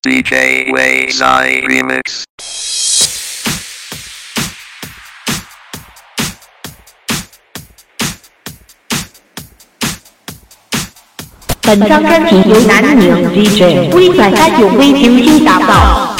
DJ Way Zai Remix。 本张专辑由男女 DJ 微仔9微平均打造。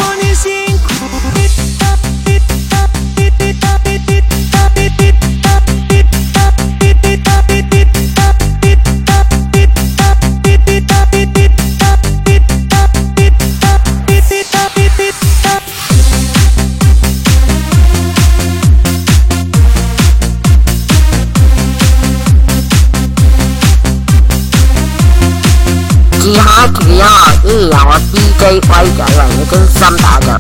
試下住啊！依然我 DJ 威仔為你精心打入。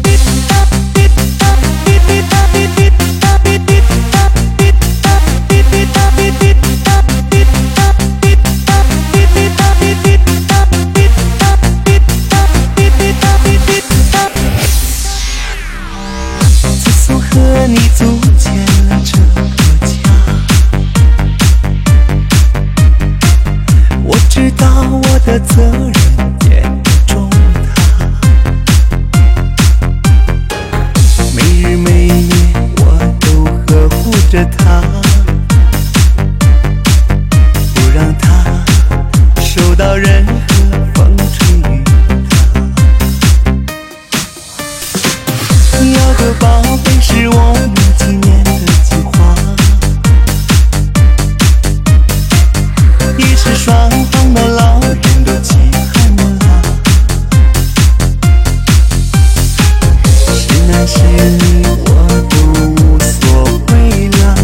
自从和你组建了这个家，我知道我的责任变得重大，没日没夜我都呵护着她，不让她受到任何风吹雨打。有个宝贝是我们纪念的计划，也是双方的老人都期盼的啦。是男是女我都无所谓啦，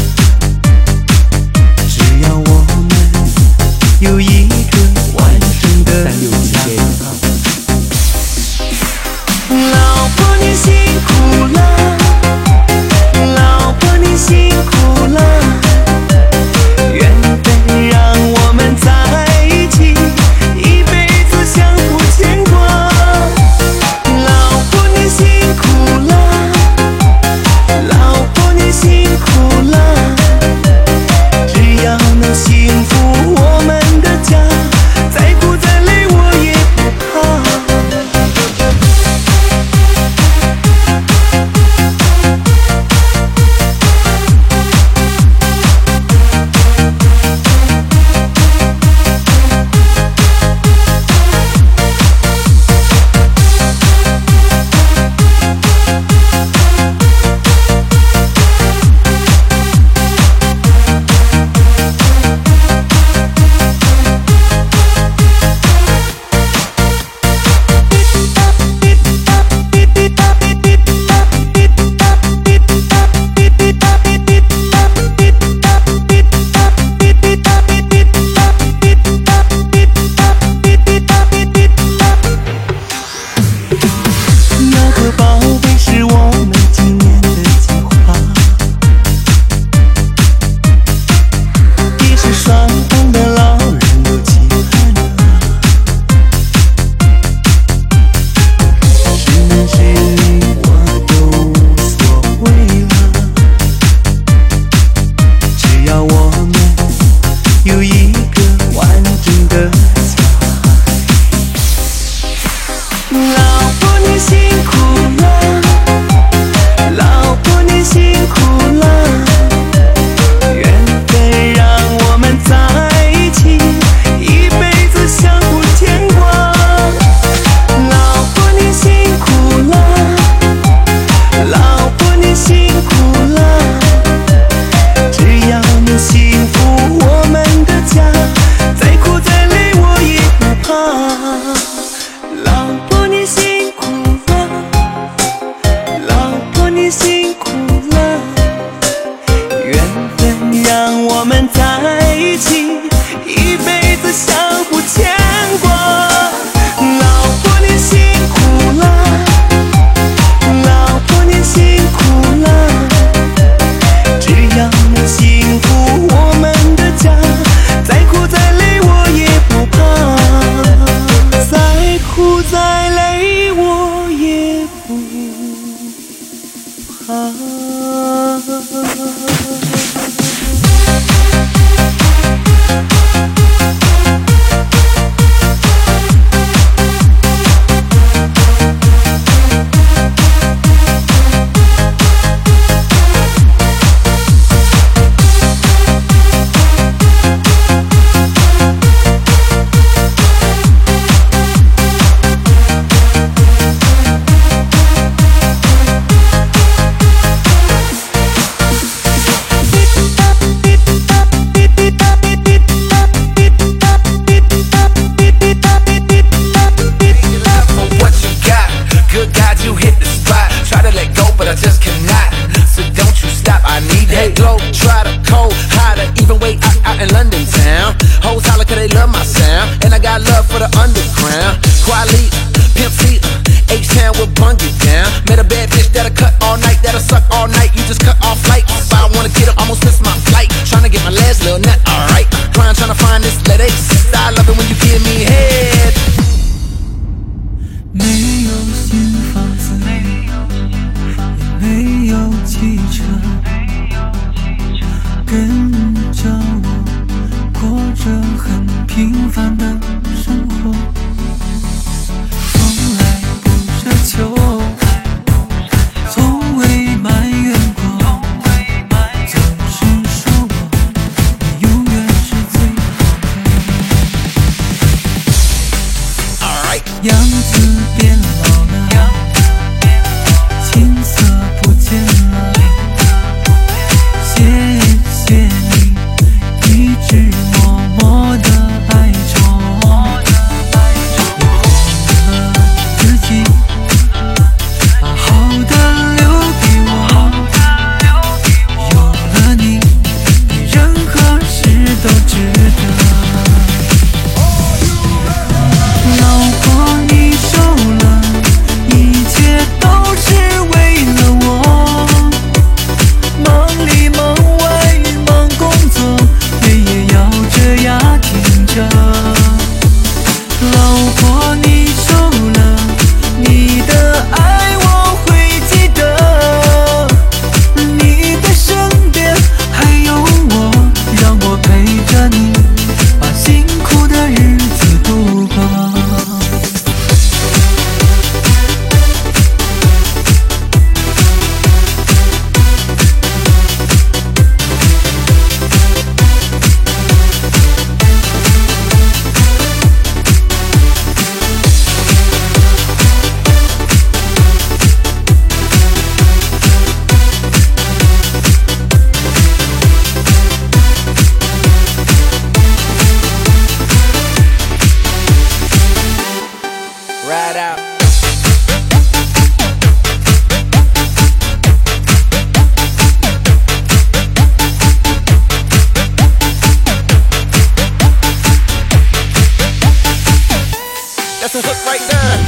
只要我们有一个完整的家。老婆你辛苦了，老婆你辛苦了，缘分让我们在一起，一辈子相互牵挂。老婆你辛苦了，老婆你辛苦了，只要能幸福我们的家，再苦再累我也不怕。再苦再累我也不怕。 样子变老了，青涩不见了。谢谢你一直默默的爱着我，也忘了自己，好好的留给我。有了你，比任何事都值得。老婆，你瘦了，一切都是为了我。忙里忙外忙工作，泪也要这样停着。老婆，你瘦了，你的爱我会记得。你的身边还有我，让我陪着你，把辛苦的日子度过。 Right out. That's a hook right there.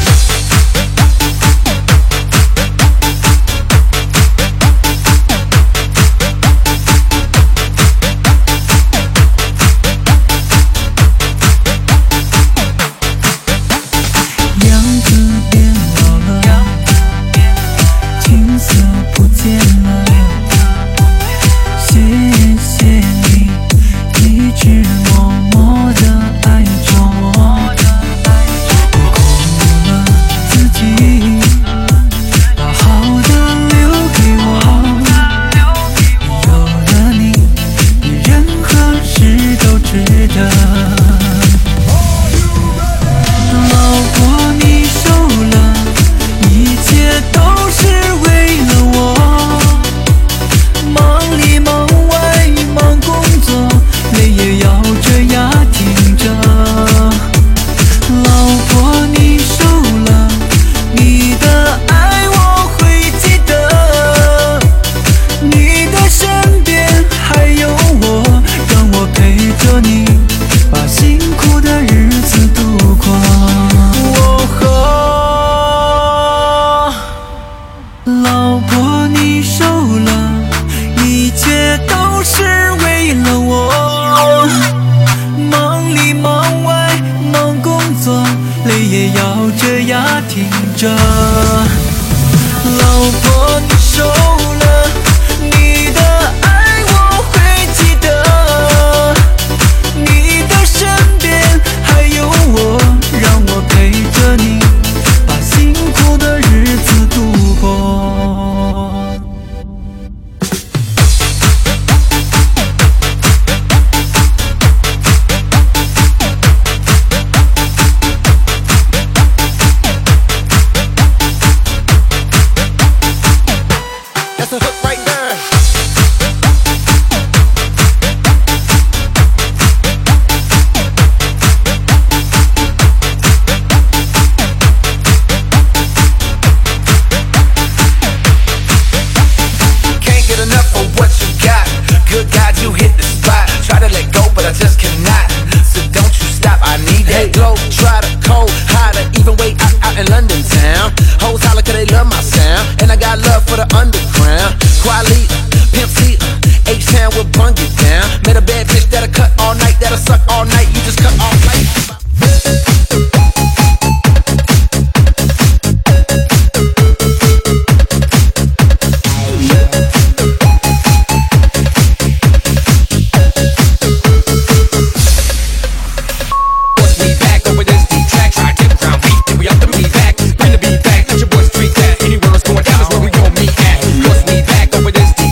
Bring the beat back, let your boys tweak that. Anywhere it's going down is where we gon' meet at. Force me back over this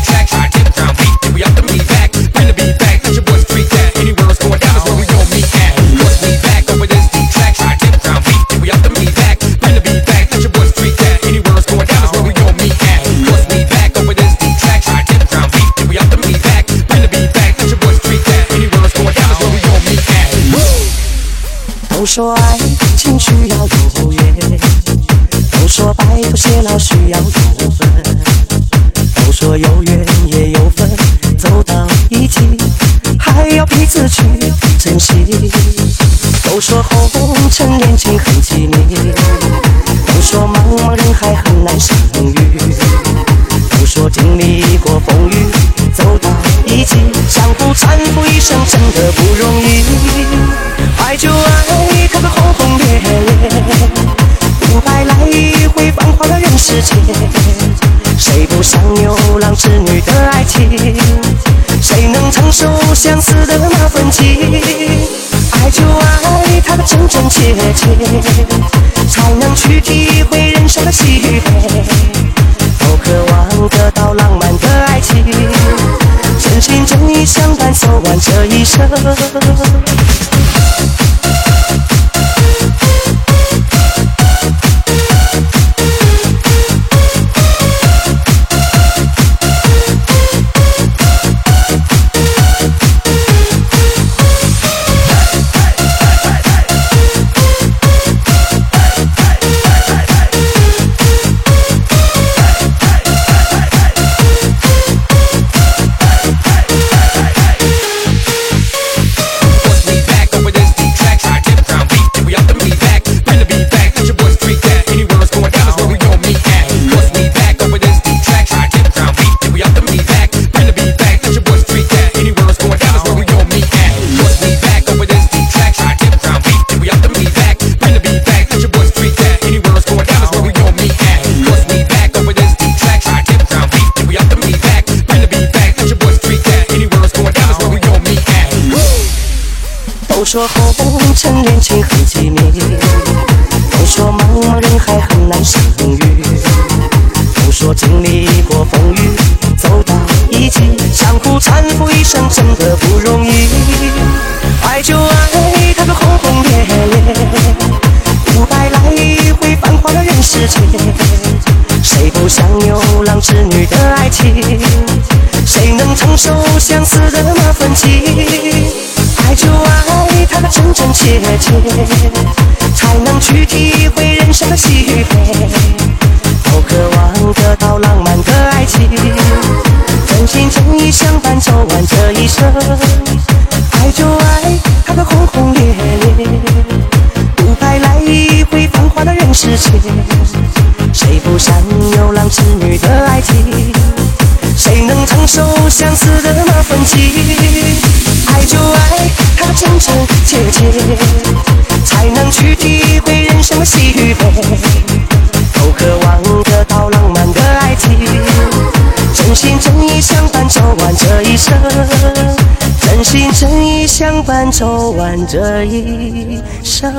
说爱情需要有缘，都说白头偕老需要有分，都说有缘也有分，走到一起还要彼此去珍惜。都说红尘恋情很寂灭，都说茫茫人海很难相遇，都说经历过风雨走到一起，相互搀扶一生真的不容易。爱就爱它个轰轰烈烈，不白来一回繁华的人世间，谁不想牛郎织女的爱情？谁能承受相思的那份情？爱就爱它的真真切切，才能去体会人生的喜悦，都渴望得到浪漫的爱情，真心真意相伴走完这一生。都说红尘恋情很寂灭，都说茫茫人海很难相遇，都说经历过风雨走到一起，相互搀扶一生真的不容易。爱就爱它个轰轰烈烈，不白来一回繁华的人世间，谁不想牛郎织女的爱情？谁能承受相思的那份情？爱就爱它的真真切切，才能去体会人生的喜悦，都渴望得到浪漫的爱情，真心真意相伴走完这一生。爱就爱它的轰轰烈烈，不白来一回繁华的人世间，谁不想牛郎织女的爱情？谁能承受相思的那份情？爱就爱它的真真切切，才能去体会人生的喜悦，都渴望得到浪漫的爱情，真心真意相伴走完这一生，真心真意相伴走完这一生。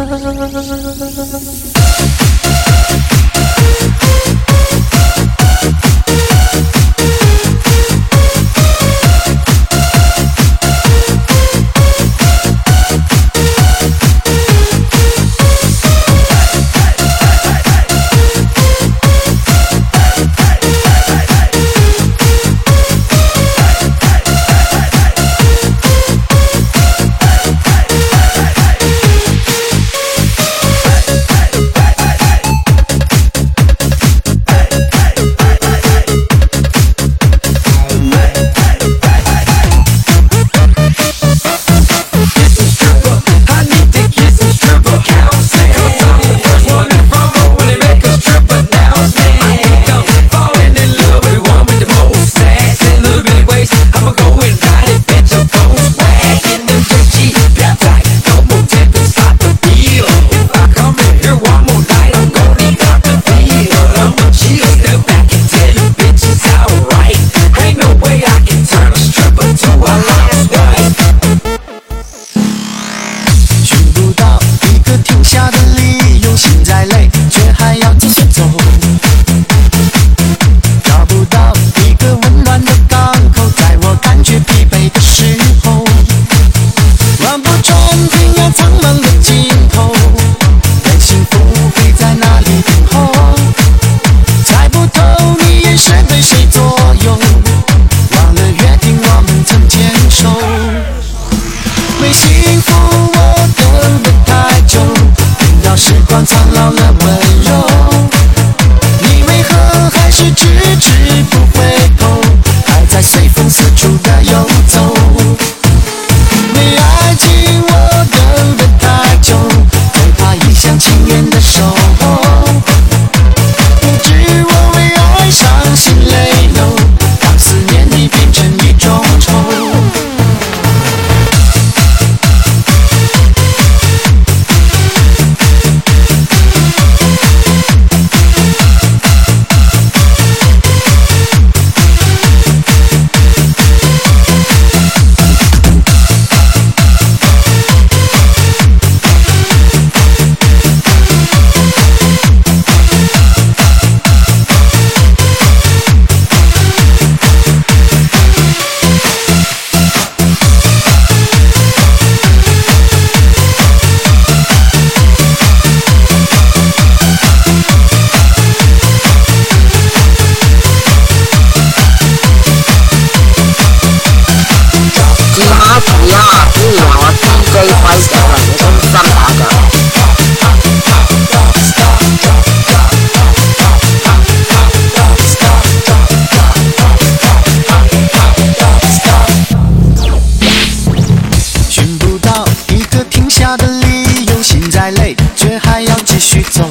走，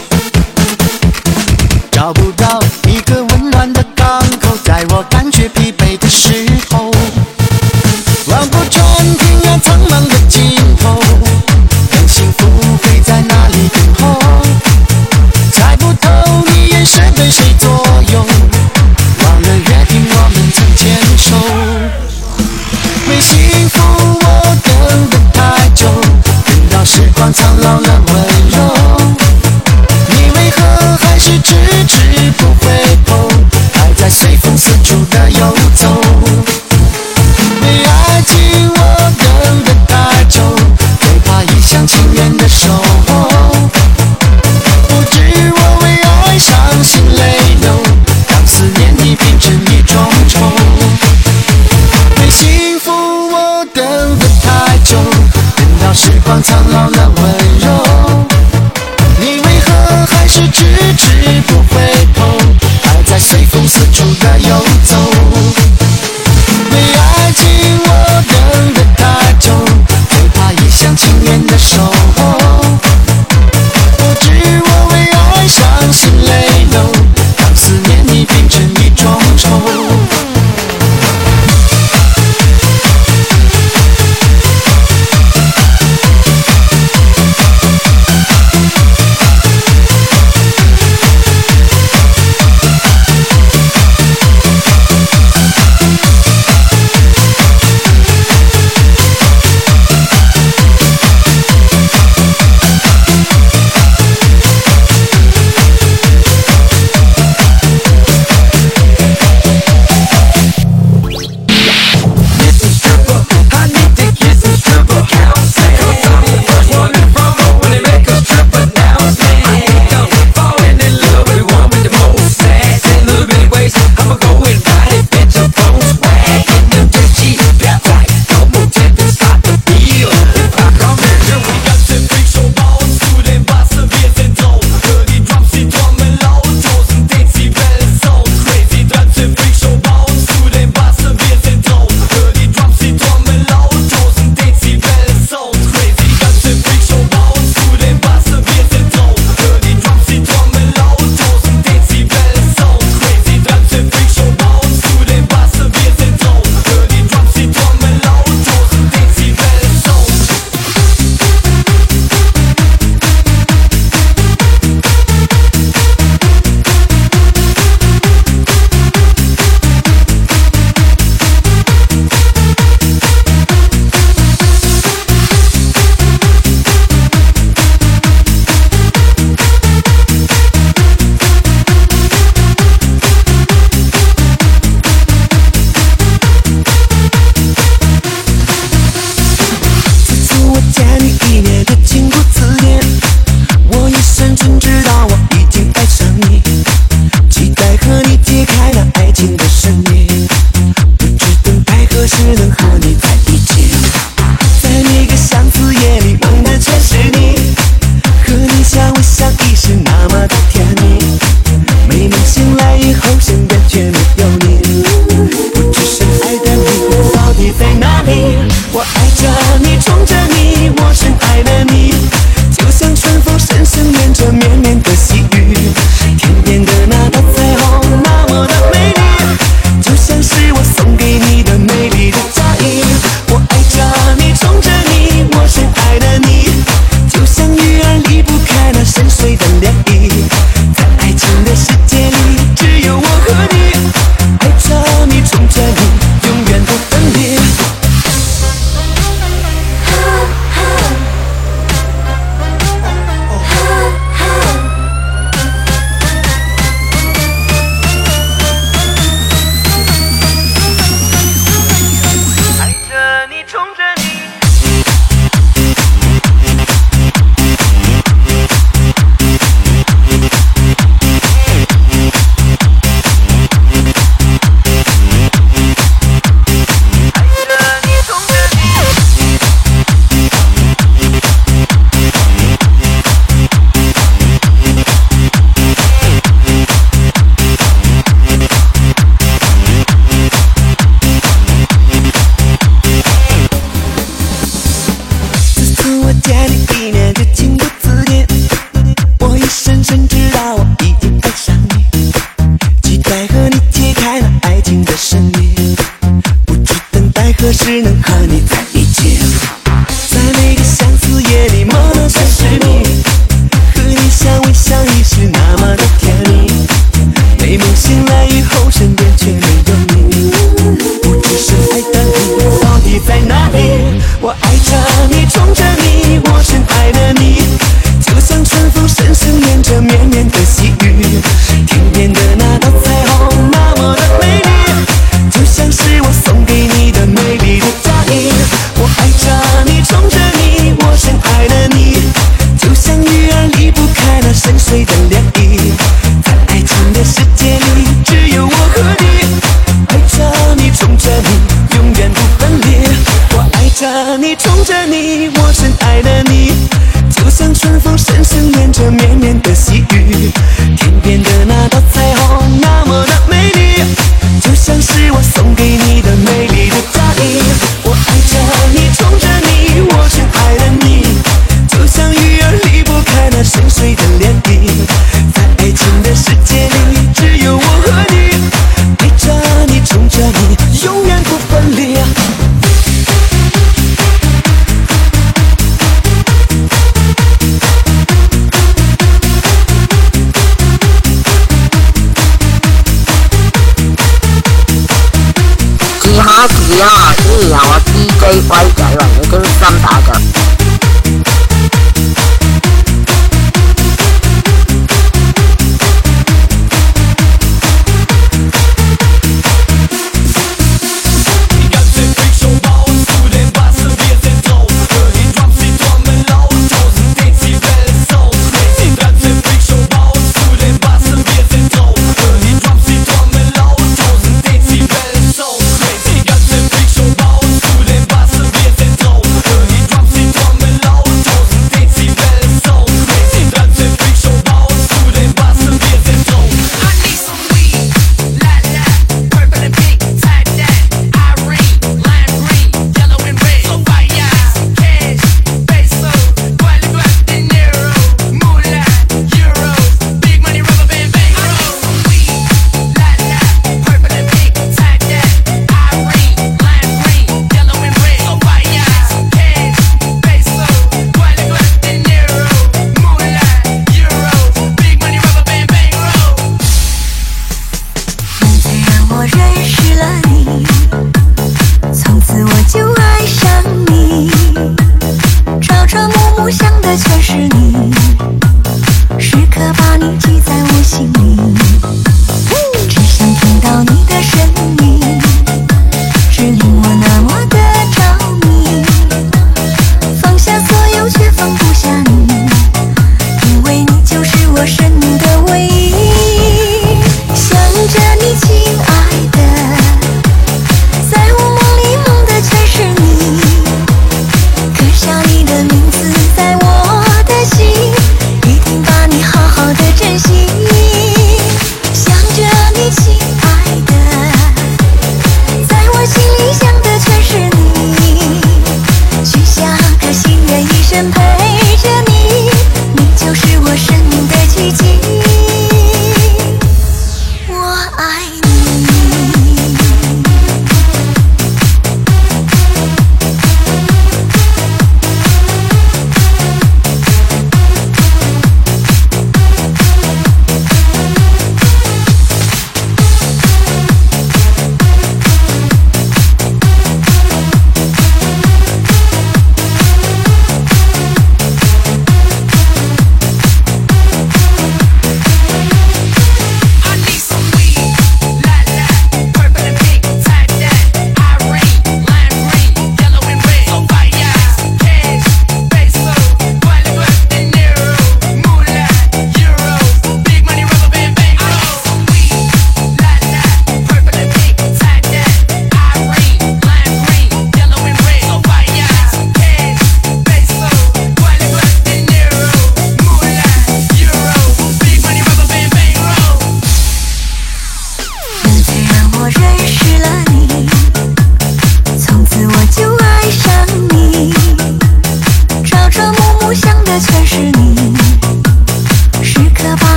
找不到一个温暖的港口，在我感觉疲惫的时候，望不穿天涯苍茫的尽头，看幸福会在哪里等候，猜不透你眼神被谁左右，忘了约定我们曾牵手，没幸福我等得太久，等到时光苍老了温柔，你为何还是迟迟不回头，还在随风四处的游走，没爱情我等得太久，最怕一厢情愿的守候，不知我为爱伤心泪流，让思念你变成一种愁，没幸福我等得太久，等到时光苍老了温柔，你为何还是迟迟不回头，还在随风四处的游走，没爱情我等得太久，最怕一厢情愿的守候，不知我为爱伤心泪流，让思念你变成一种愁。 是能和你在一起，在每个相思夜里，梦到全是你，和你相偎相依是那么的甜蜜。美梦醒来以后，身边却没有你，不知深爱的你到底在哪里？我爱着你，宠着你，我深爱的你，就像春风深深沿着绵绵的细雨，天边的那道彩虹那么的美丽，就像是我送给你的美丽的嫁衣。我爱着你，宠着你，我深爱的你，就像鱼儿离不开那深邃的涟漪，在爱情的世界里，只有我和你，爱着你，宠着你，永远不分离。我爱着你，宠着你，我深爱的你，就像春风深深沿着绵绵的细雨，天边的那道彩虹那么的美丽，就像是我送给你的美丽的嫁衣。我爱着你，宠着你，我深爱的你，就像鱼儿离不开那深邃的涟漪，在爱情的世界里，只有我和你，爱着你，宠着你，永远不分离。 遲下遲啊，竟然由我 DJ 威仔為你精心打造。 想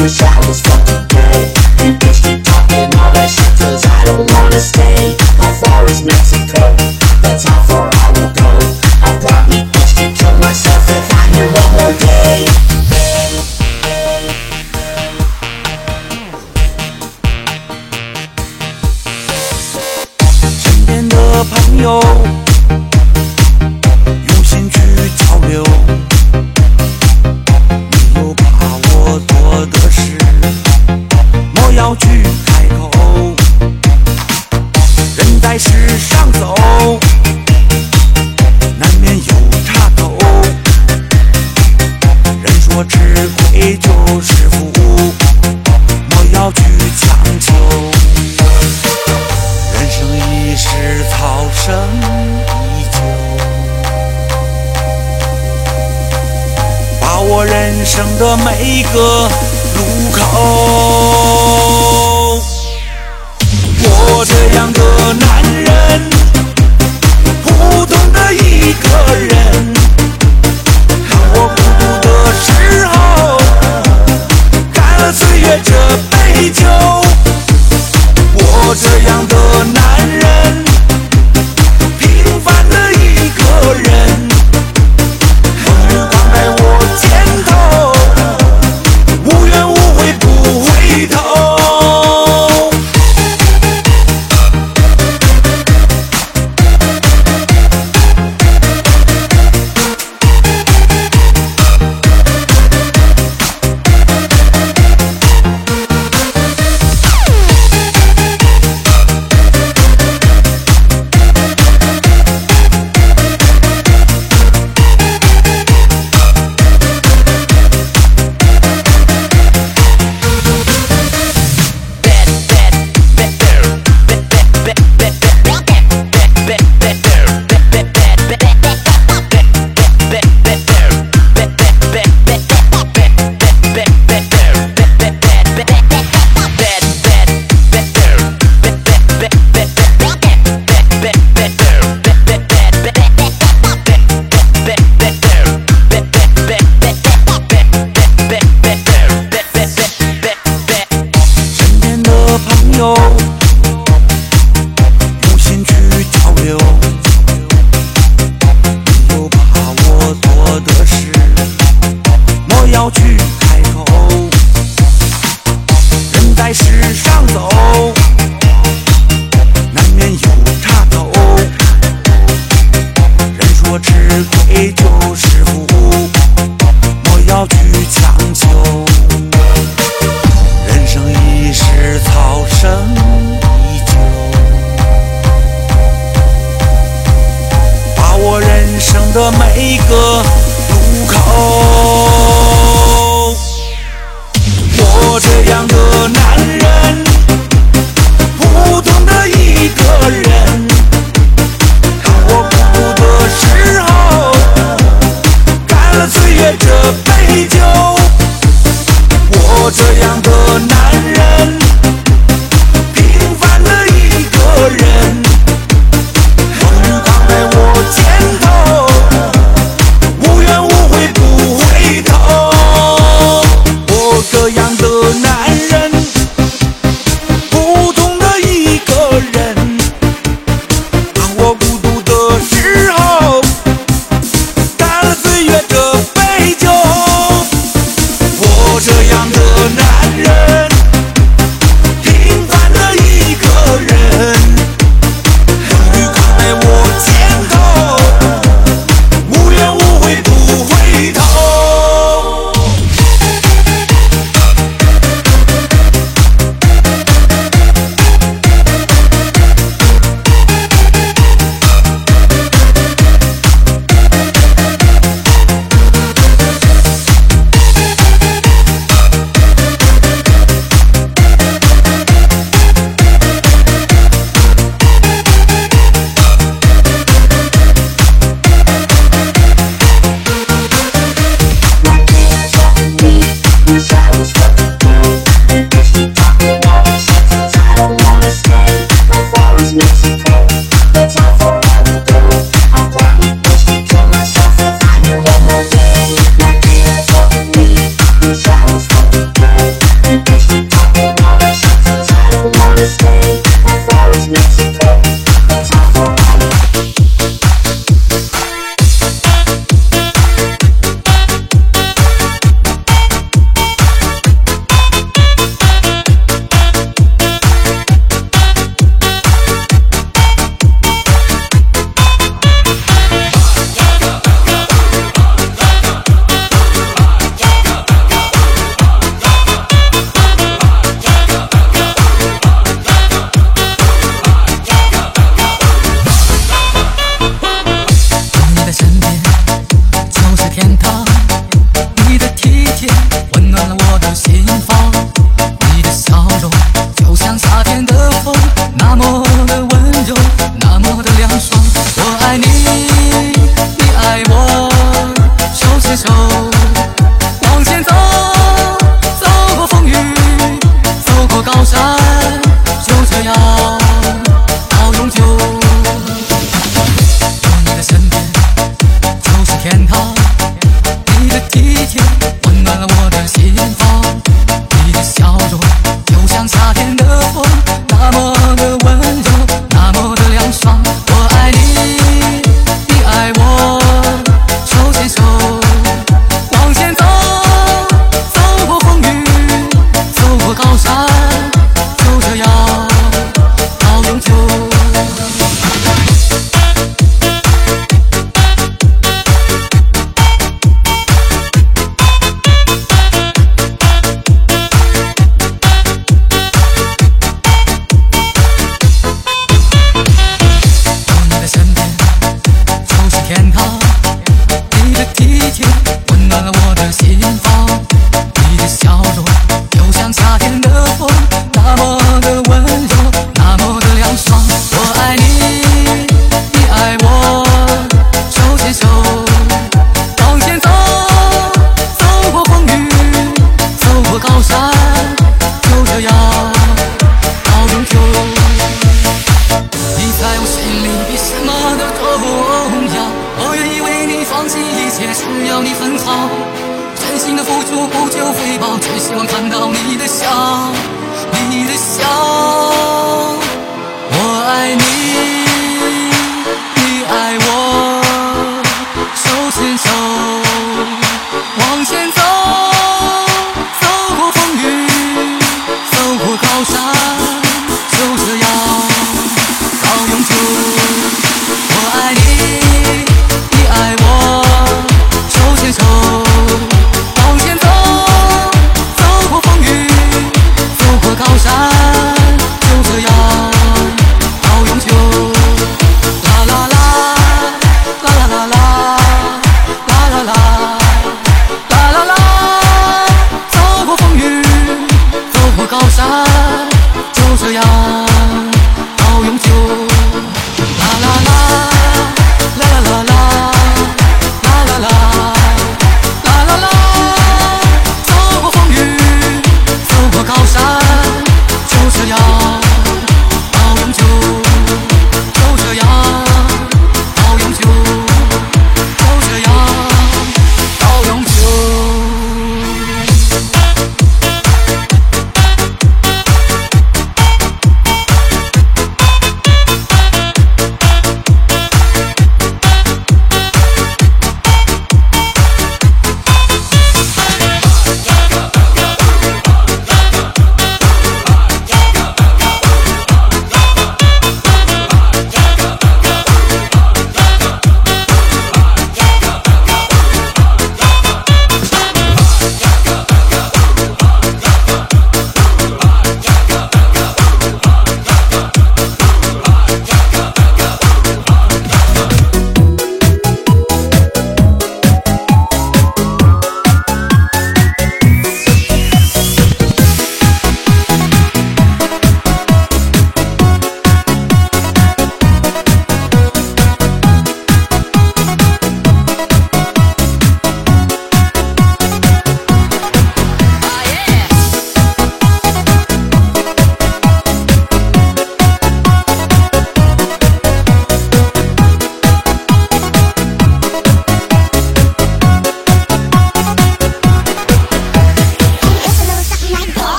wish I was fucking gay. You bitch keep talking all that shit cause I don't wanna stay. How far is Mexico? That's how far I will go. I'll probably bitch to kill myself if I hear one more day. 身边的朋友用心去交流，你有把我做的事莫要去开口。人在世上走，难免有岔头。人说吃亏就是福，莫要去强求。人生一世，草生依旧，把握人生的每一个路口。我这样的男人，普通的一个人，当我孤独的时候，干了岁月这杯酒。我这样的男人，平凡的一个人，风雨放在我肩头，无怨无悔不回头。用心去交流，你有把我做的事莫要去开口。人在世上走，难免有岔头。人说吃亏就是福，莫要去强求。人生一世，草生依旧，把握人生的每一个路口。我这样的男人，普通的一个人，当我孤独的时候，干了岁月这杯酒。我这样的男人，平凡的一个人，风雨扛在我肩头，无怨无悔不回头。我这样的男人，普通的一个人，当我孤独的时候，干了岁月这杯酒。我这样的男人，平凡的一个人，风雨扛在我肩头，无怨无悔不回头。 希望看到你的笑，你的笑。我爱你，你爱我，手牵手往前走，走过风雨，走过高山，就这样到永久。我爱你，你爱我，手牵手往前走，走过风雨，走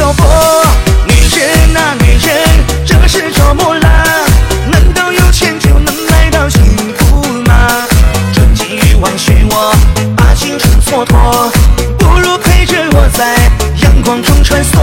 漂泊。女人啊女人，这是种木兰，难道有钱就能买到幸福吗？纯净欲望漩涡，把青春蹉跎，不如陪着我在阳光中穿梭。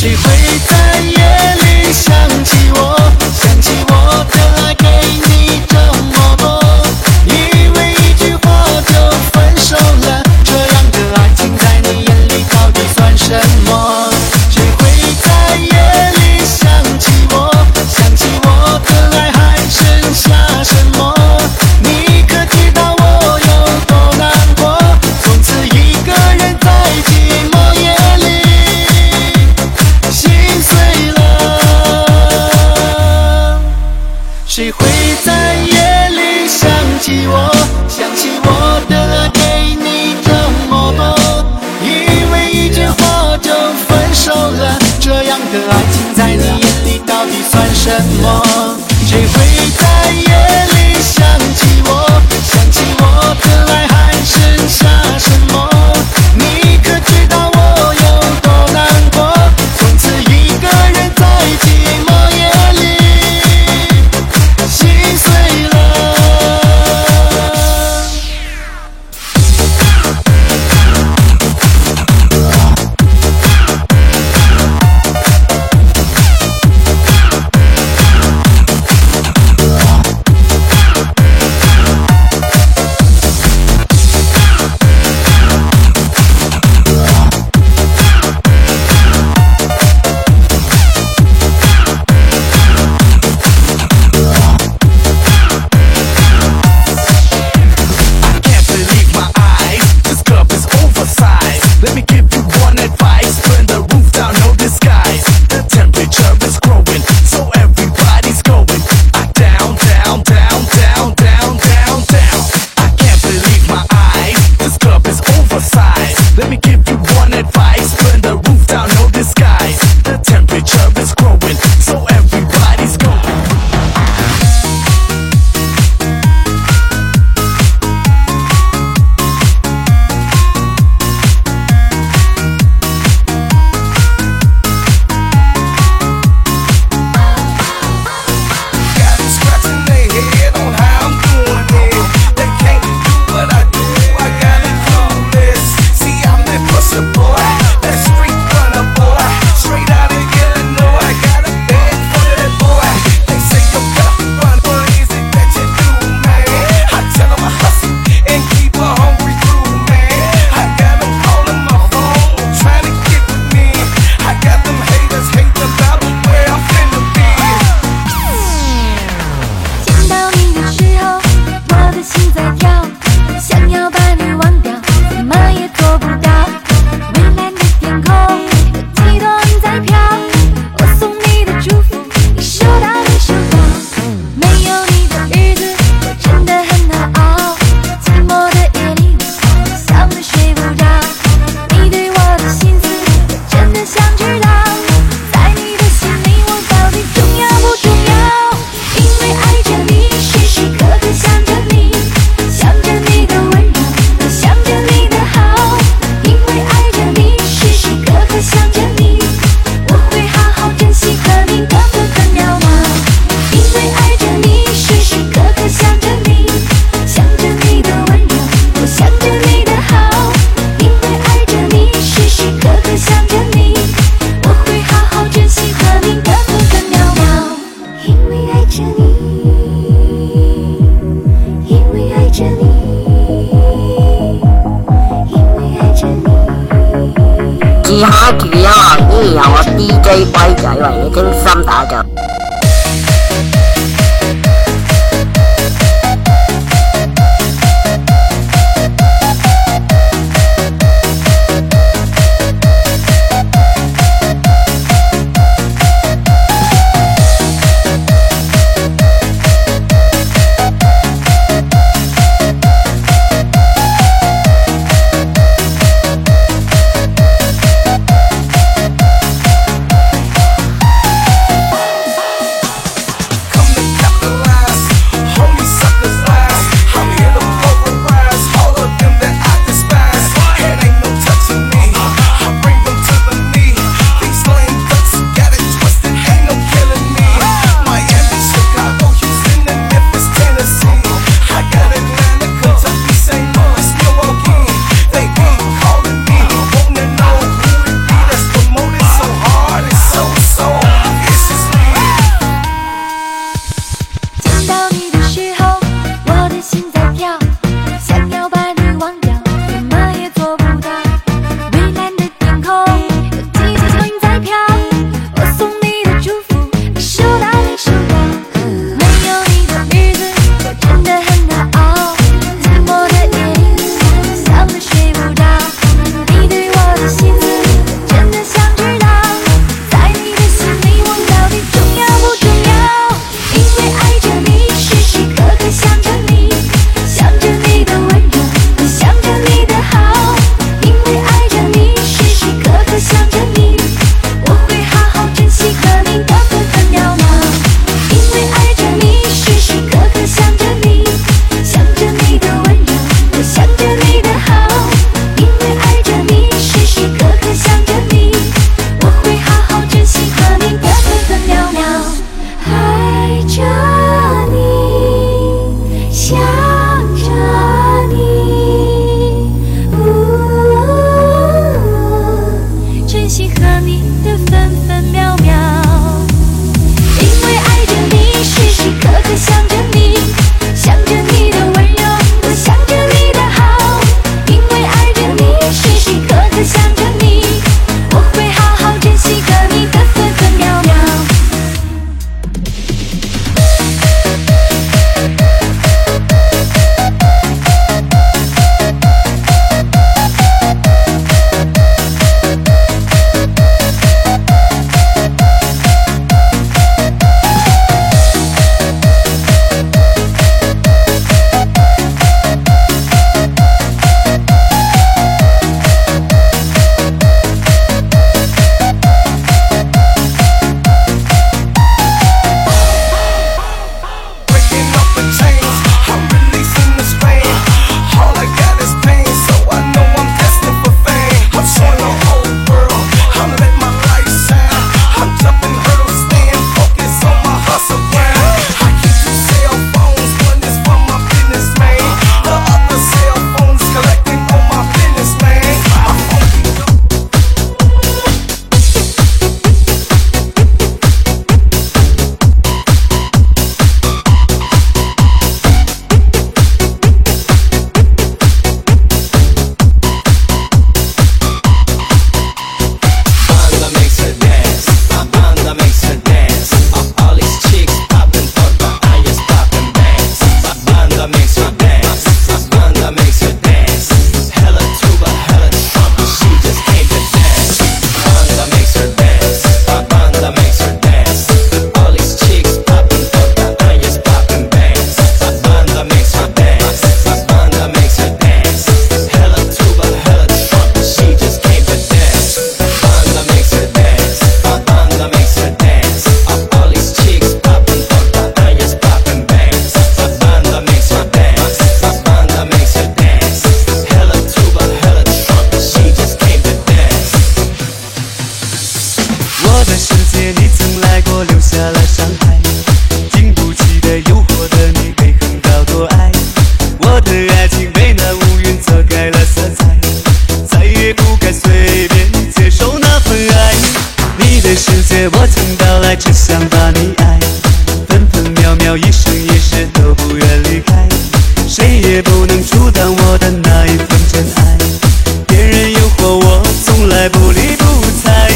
谁会在夜里想起我，想起我的爱给你这么多，以为一句话就分手了，这样的爱情在你眼里到底算什么？谁会在夜里想起我，想起我的爱还剩下什么？你可知道我有多难过，从此一个人在寂寞夜里心碎了。谁会在夜里想起我，想起我的爱给你这么多，以为一句话就分手了，这样的爱情在你眼里到底算什么？谁会在夜里想起我，想起我的爱还剩下什么？你可知道我有多难过，从此一个人在寂寞夜里心碎了。 試下住啊！依然由我 DJ 龜仔為你精心打造。 你曾来过，留下了伤害，经不起的诱惑的你被横刀夺爱，我的爱情被那乌云遮盖了色彩，再也不该随便接受那份爱。你的世界我曾到来，只想把你爱，分分秒秒一生一世都不愿离开，谁也不能阻挡我的那一份真爱，别人诱惑我从来不理不睬，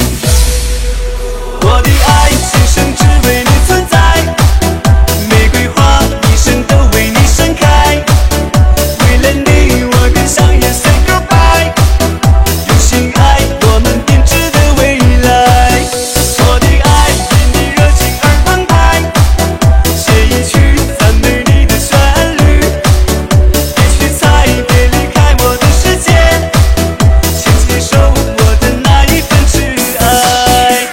我的爱今生只为你存在，玫瑰花一生都为你盛开，为了你我愿向夜 say goodbye， 用心爱我们编织的未来，我的爱因你热情而澎湃，写一曲赞美你的旋律，别去猜，别离开我的世界，请接受我的那一份挚爱。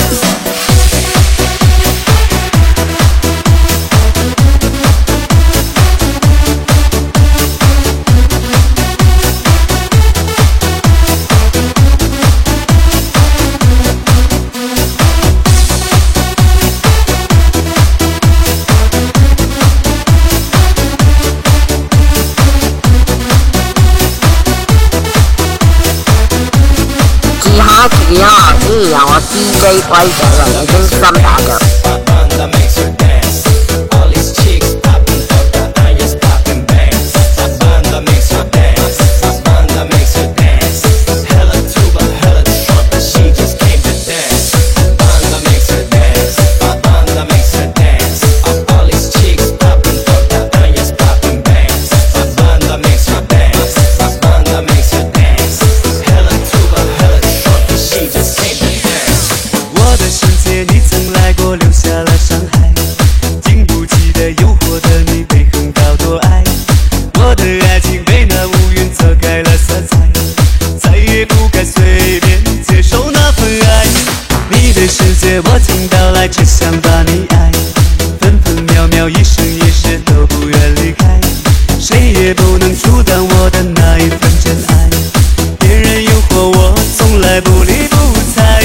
試下試下，由我 DJ 威仔為你精心打造。 Banda makes her dance. All these chicks popping, Anya's popping bands. Banda makes her dance. Banda makes her dance. Hella tuba, hella trumpet, she just came to dance. Banda makes her dance. Banda makes her dance. All these chicks popping, Anya's popping bands. Banda makes her dance. Banda makes her dance. Hella tuba, hella trumpet, she just came to dance. 我的世界你曾来过，留下了伤害，经不起的诱惑的你被横刀夺爱，我的爱情被那乌云遮盖了色彩，再也不该随便接受那份爱。你的世界我曾到来，只想把你爱，分分秒秒一生一世都不愿离开，谁也不能阻挡我的那一份真爱，别人诱惑我从来不理不睬，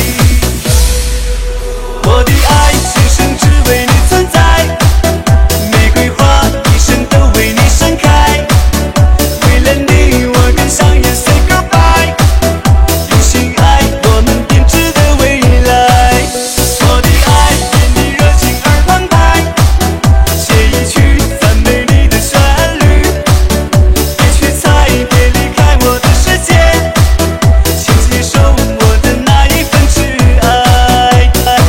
我的爱今生只为你存在，玫瑰花一生都为你盛开，为了你我愿向夜 say goodbye， 用心爱我们编织的未来，我的爱因你热情而澎湃，写一曲赞美你的旋律，别去猜，别离开我的世界，请接受我的那一份挚爱。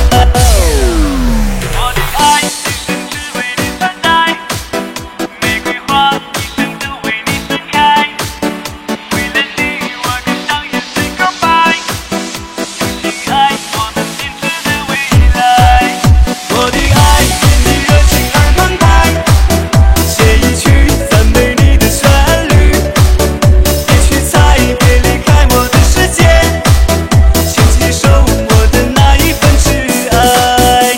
我的爱今生只为你存在，玫瑰花一生都为你盛开，为了你我愿向夜 say goodbye， 用心爱我们编织的未来，我的爱因你热情而澎湃，写一曲赞美你的旋律，别去猜，别离开我的世界，请接受我的那一份挚爱。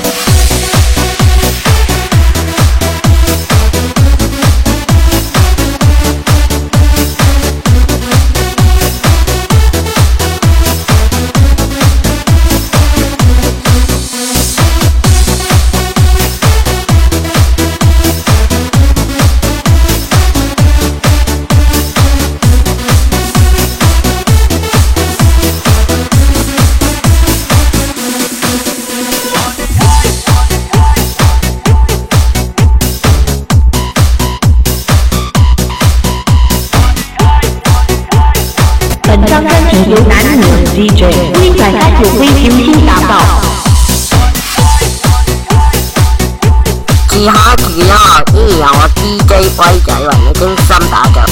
本张专辑由男女 DJ 威仔395精心打造。 試下試下，由我 DJ 威仔為你精心打造。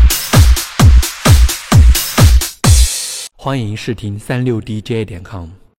欢迎试听36DJ.com。